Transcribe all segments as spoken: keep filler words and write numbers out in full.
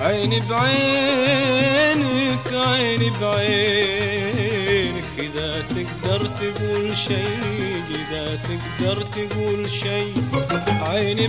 عيني بعينك عيني بعينك إذا تقدر تقول شيء إذا تقدر تقول شيء عيني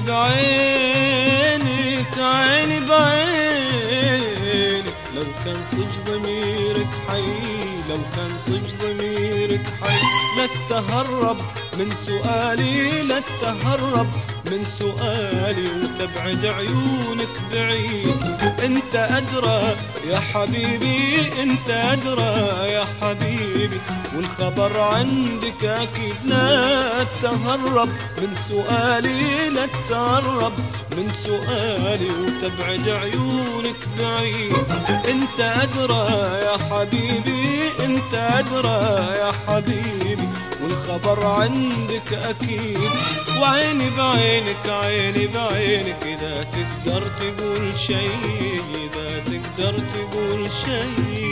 بعينك عيني بعينك لو كان صج ضميرك حي لو كان صج ضميرك حي لا تهرب من سؤالي لا تهرب من سؤالي وتبعد عيونك بعيد. انت ادرى يا حبيبي انت ادرى يا حبيبي والخبر عندك اكيد لا تهرب من سؤالي لا تهرب من سؤالي وتبعد عيونك بعيد. انت ادرى يا حبيبي انت ادرى يا حبيبي والخبر عندك اكيد. وعيني بعينك عيني بعينك اذا تقدر تقول شيء اذا تقدر تقول شيء.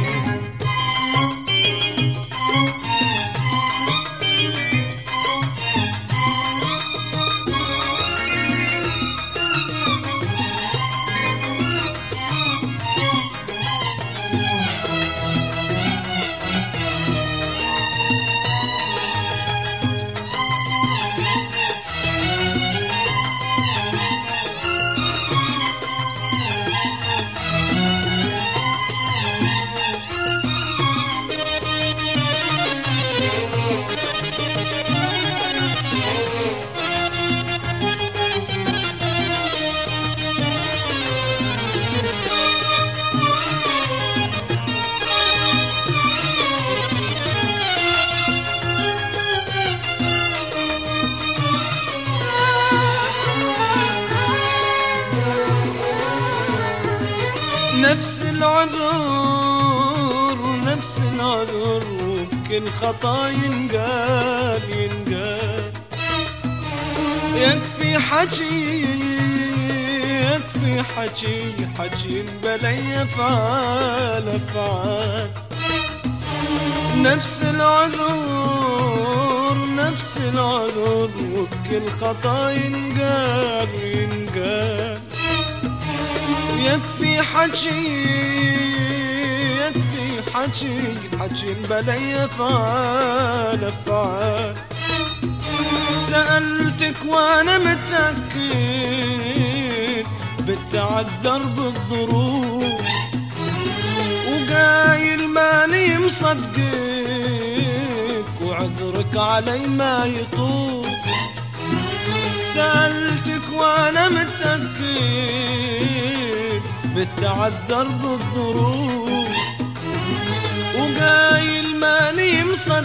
نفس العذر نفس العذر وكل خطا ينقال ينقال. يكفي حكي يكفي حكي حكي بلا افعال افعال. نفس العذر نفس العذر وكل خطا ينقال ينقال. يكفي حكي يكفي حكي حكي بلا يفعل افعال. سألتك وانا متأكد بتعذر بالظروف وقايل ماني مصدقك وعذرك علي ما يطوف. سألتك وانا متأكد بتعذر بالظروف وقايل ماني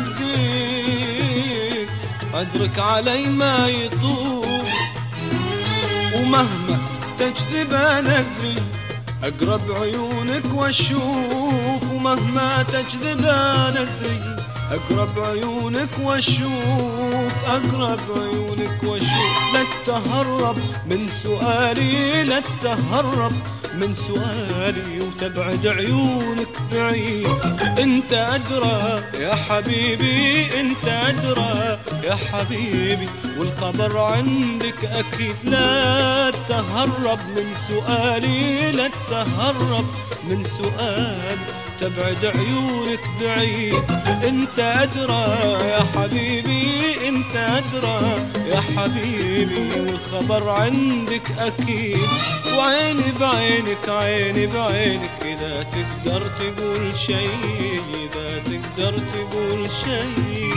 مصدقك عذرك علي ما يطوف. ومهما تكذب انا ادري اقرب عيونك واشوف. ومهما تكذب انا ادري اقرب عيونك واشوف اقرب عيونك واشوف. لا تهرب من سؤالي لا تهرب من سؤالي وتبعد عيونك بعيد. انت ادرى يا حبيبي انت ادرى يا حبيبي والخبر عندك اكيد. لا تهرب من سؤالي لا تهرب من سؤالي تبعد عيونك بعيد. انت ادرى يا حبيبي انت ادرى يا حبيبي والخبر عندك اكيد. وعيني بعينك عيني بعينك اذا تقدر تقول شيء اذا تقدر تقول شيء.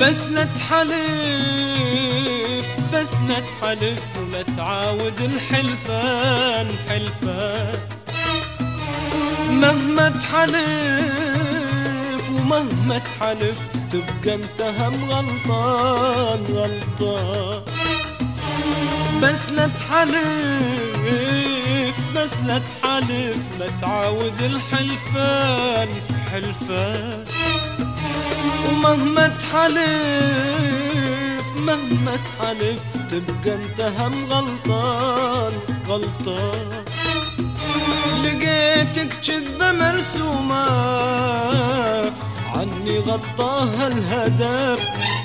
بس نتحلف بس نتحلف ولا تعاود الحلفان حلفان. مهما تحلف ومهما تحلف تبقى انت هم غلطان غلطان. بس نتحلف بس نتحلف لا تعاود الحلفان حلفان. ومهما تحلف مهما تحلف تبقى انت هم غلطان غلطان. لقيتك كذبة مرسومة عني غطاها الهدف،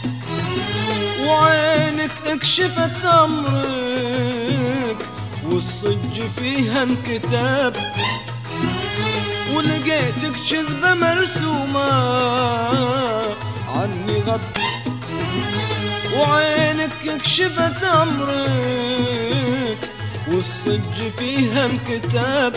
وعينك اكشفت امرك والصج فيها انكتب. ولقيتك كذبة مرسومة عني غط وعينك كشفت امرك والصج فيها انكتب.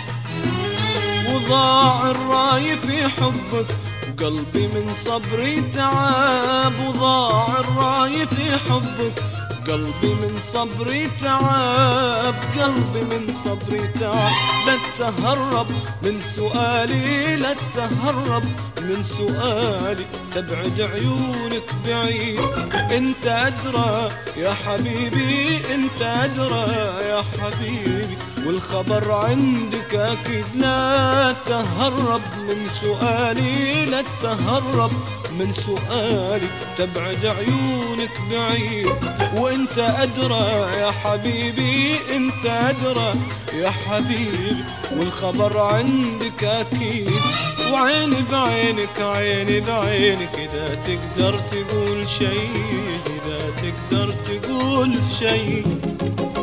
وضاع الراي في حبك وقلبي من صبري تعب. وضاع الراي في حبك قلبي من صبري تعب. قلبي من صبري تعب. لا تهرب من سؤالي لا تهرب من سؤالي. تبعد عيونك بعيد انت ادرى يا حبيبي انت ادرى يا حبيبي. والخبر عندك اكيد. لا تهرب من سؤالي لا تهرب من سؤالي. تبعد عيونك بعيد وانت ادرى يا حبيبي انت ادرى يا حبيبي. والخبر عندك اكيد. وعيني بعينك عيني بعينك اذا تقدر تقول شيء اذا تقدر تقول شيء.